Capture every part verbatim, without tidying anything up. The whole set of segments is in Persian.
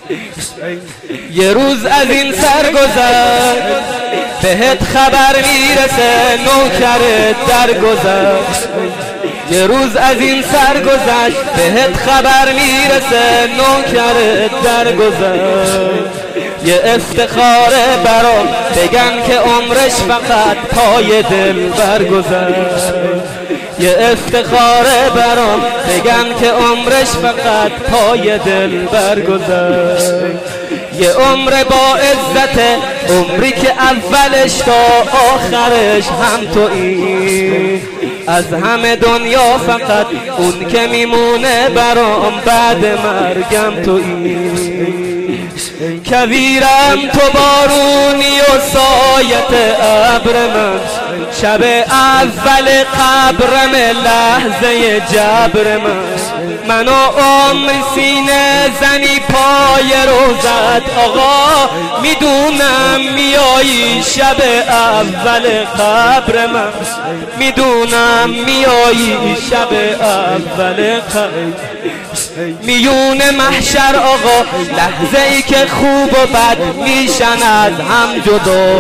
یه روز از این سر گذشت بهت خبر میرسه نوکرت در گذشت. یه روز از این سر گذشت بهت خبر میرسه نوکرت در گذشت. یه افتخاره برام بگن که عمرش فقط پای دل برگذشت. یه افتخاره برام بگن که عمرش فقط پای دل برگذشت. یه عمر با عزت، عمری که اولش تا آخرش هم تویی. از همه دنیا فقط اون که میمونه برام بعد مرگم تویی. کویرم تو بارونی و سایت ابر من، شب اول قبرم لحظه جبر من. منو عمر سینه زنی پای روزت آقا، میدونم میایی شب اول قبر من. میدونم میایی شب اول قبر. میون محشر آقا لحظه ای که خوب و بد میشن از هم جدا.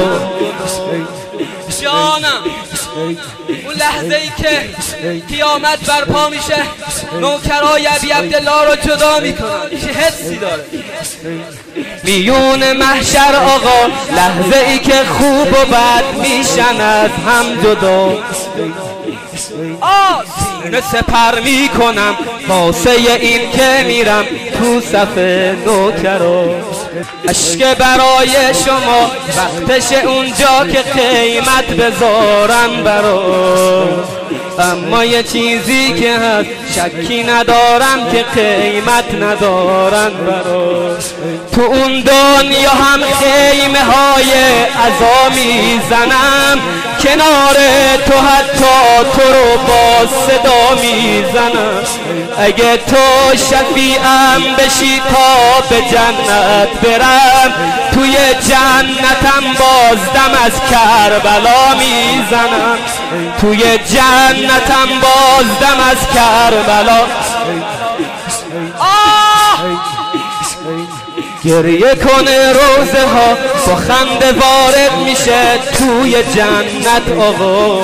جانم اون لحظه ای که قیامت برپا میشه، نوکرای ابی عبدالله رو جدا میکنن. چه حسی داره؟ میون محشر آقا لحظه ای که خوب و بد میشن از هم جدا. آه سینه سپر میکنم واسه این که میرم تو صف نوکرا. اشک برای شما وقتش اونجا که قیمت بذارم برا. اما یه چیزی که هست شکی ندارم که قیمت ندارن برا. تو اون دنیا هم خیمه های عزا میزنم، کنار تو حتی تو رو با صدا میزنم. اگه تو شفیعم بشی تا به جنت برم، توی جنتم بازدم از کربلا میزنم. توی جنتم بازدم از کربلا. آه گریه کنه روزه ها با خنده وارد میشه توی جنت آقا.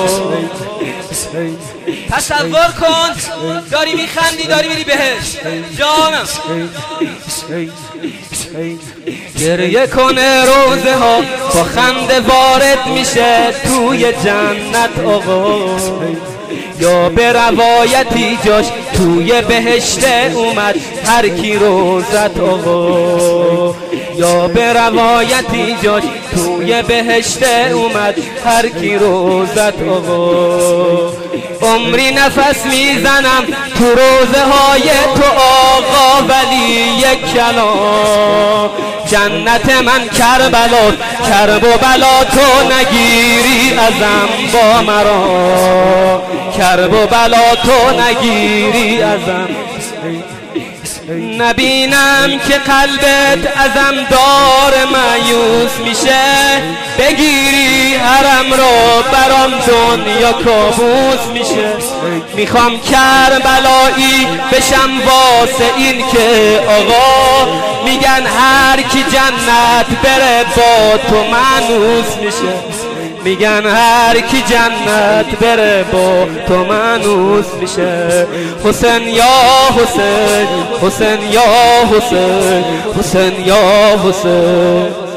تصور کن داری میخندی داری میری بهش. جانم گریه کنه روزه ها با خنده وارد میشه توی جنت آقا. یا به روایتی جاش توی بهشت اومد هر کی روزت آقا. یا به روایتی جاش توی بهشت اومد هر کی روزت آقا. عمری نفس میزنم تو روزه های تو آقا، ولی یک کلام جنت من کربلا. کرب و بلا تو نگیری ازم با مرا. کرب و بلا تو نگیری ازم. نبینم که قلبت ازم دار مایوس میشه، بگیری حرم رو برام دنیا کابوس میشه. میخوام کربلایی بشم واسه این که آقا، میگن هر کی جنت بره با تو مانوس میشه. میگن هر کی جنت بره با تو مانوس میشه. حسین یا حسین، حسین یا حسین، حسین یا حسین.